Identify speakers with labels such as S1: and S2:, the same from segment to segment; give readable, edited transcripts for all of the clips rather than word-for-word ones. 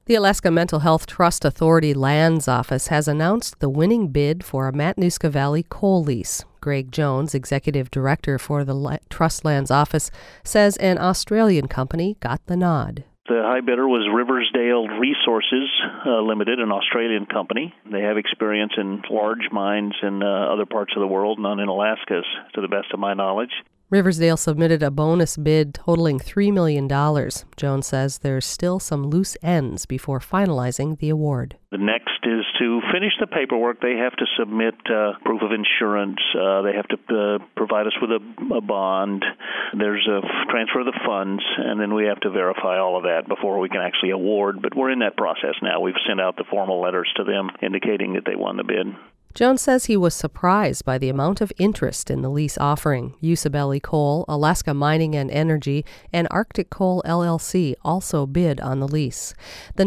S1: The Alaska Mental Health Trust Authority Lands Office has announced the winning bid for a Matanuska Valley coal lease. Greg Jones, executive director for the Trust Lands Office, says an Australian company got the nod.
S2: The high bidder was Riversdale Resources Limited, an Australian company. They have experience in large mines in other parts of the world, none in Alaska, to the best of my knowledge.
S1: Riversdale submitted a bonus bid totaling $3 million. Jones says there's still some loose ends before finalizing the award.
S2: The next is to finish the paperwork. They have to submit proof of insurance. They have to provide us with a bond. There's a transfer of the funds, and then we have to verify all of that before we can actually award. But we're in that process now. We've sent out the formal letters to them indicating that they won the bid.
S1: Jones says he was surprised by the amount of interest in the lease offering. Usabelli Coal, Alaska Mining and Energy, and Arctic Coal LLC also bid on the lease. The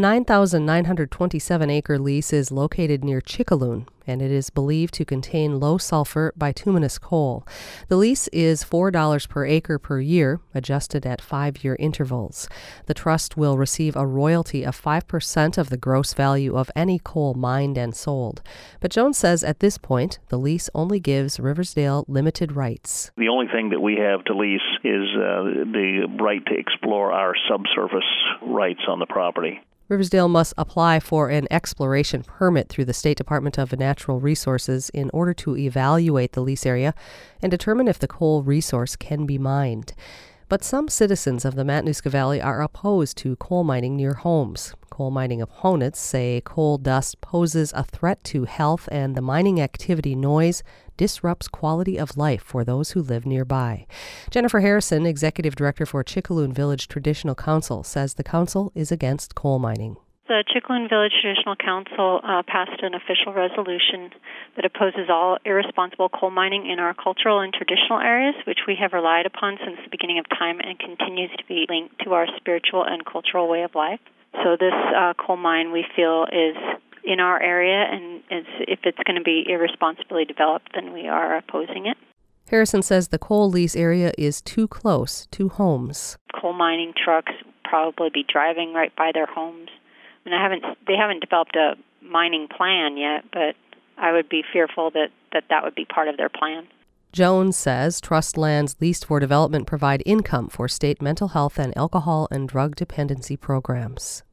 S1: 9,927-acre lease is located near Chickaloon, and it is believed to contain low-sulfur bituminous coal. The lease is $4 per acre per year, adjusted at 5-year intervals. The trust will receive a royalty of 5% of the gross value of any coal mined and sold. But Jones says at this point, the lease only gives Riversdale limited rights.
S2: The only thing that we have to lease is the right to explore our subsurface rights on the property.
S1: Riversdale must apply for an exploration permit through the State Department of Natural Resources in order to evaluate the lease area and determine if the coal resource can be mined. But some citizens of the Matanuska Valley are opposed to coal mining near homes. Coal mining opponents say coal dust poses a threat to health and the mining activity noise disrupts quality of life for those who live nearby. Jennifer Harrison, executive director for Chickaloon Village Traditional Council, says the council is against coal mining.
S3: The Chickaloon Village Traditional Council passed an official resolution that opposes all irresponsible coal mining in our cultural and traditional areas, which we have relied upon since the beginning of time and continues to be linked to our spiritual and cultural way of life. So this coal mine, we feel, is in our area, and if it's going to be irresponsibly developed, then we are opposing it.
S1: Harrison says the coal lease area is too close to homes.
S3: Coal mining trucks probably be driving right by their homes. And they haven't developed a mining plan yet, but I would be fearful that would be part of their plan.
S1: Jones says trust lands leased for development provide income for state mental health and alcohol and drug dependency programs.